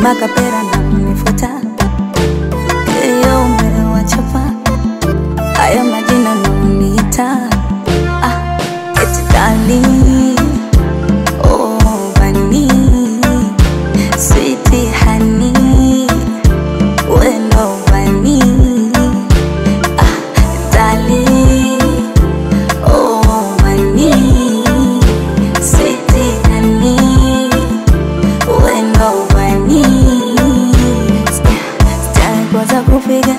makapera na unifuta. Yo umewachapa haya majina na uniita. Eti darling, oh bani, sweetie honey, when no bani. Darling, oh bani, sweetie honey, when no bani. Sitaki kwanza kupiga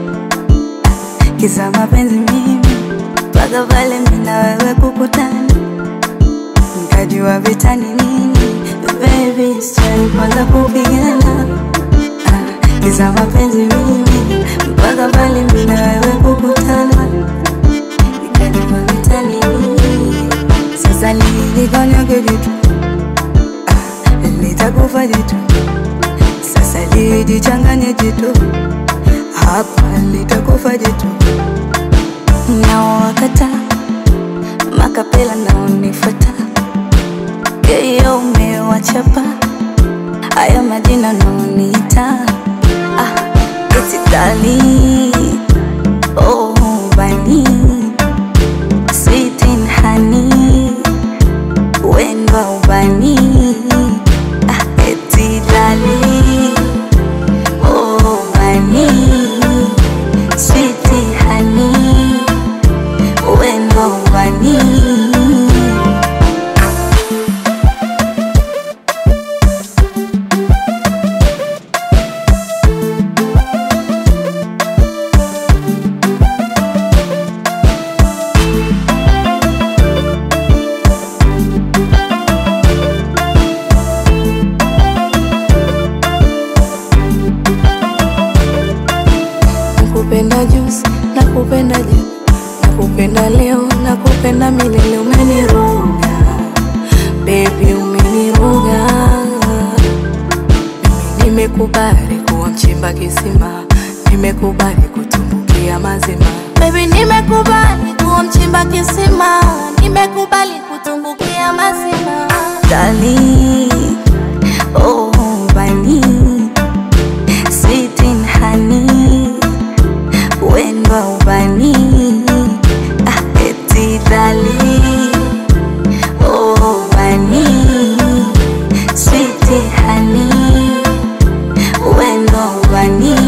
kisa mapenzi mimi, mpaka pale mimi na wewe kukutana nikajua vita ni nini. Baby, sitaki kwanza kupigana kisa mapenzi mimi, mpaka pale mimi na wewe kukutana nikajua vita ni nini. Sasa nilikonyoke jitu, nitakufa jitu. Sasa lijichanganye jitu, hapa nitakufa jitu. Na wakata makapela na unifuata. Yo umewachapa haya majina na uniita. Eti darling, oh bani, sweet and honey, when no bani. Eti darling, oh bani, sweet and honey, when no bani. Nakupenda juice, nakupenda jana, nakupenda leo, nakupenda milele. Umeniroga baby, umeniroga. Mimi nimekubali kuwa mchimba kisima, nimekubali kutumbukia mazima. Baby, nimekubali kuwa mchimba kisima, nimekubali kutumbukia mazima. Darling, oh bani, sweet and honey, when no bani. Eti darling, oh bani, sweet honey, when no bani.